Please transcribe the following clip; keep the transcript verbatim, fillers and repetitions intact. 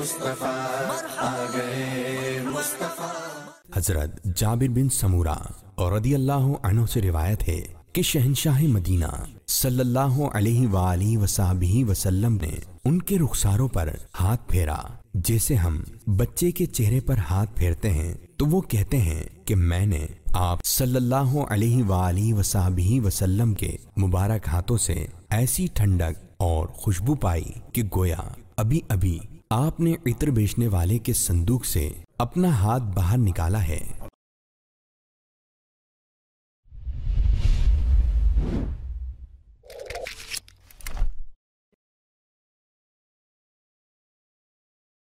मुस्तफा, आ गए मुस्तफा। हजरत जाबिर बिन समूरा और रदियल्लाहु अन्हु से रिवायत है कि शहंशाह मदीना सल्लल्लाहु अलैहि वालिहि वसहबिहि वसल्लम ने उनके रुखसारों पर हाथ फेरा जैसे हम बच्चे के चेहरे पर हाथ फेरते हैं, तो वो कहते हैं कि मैंने आप सल्लल्लाहु अलैहि वालिहि वसहबिहि वसल्लम के मुबारक हाथों से ऐसी ठंडक और खुशबू पाई कि गोया अभी अभी आपने इत्र बेचने वाले के संदूक से अपना हाथ बाहर निकाला है।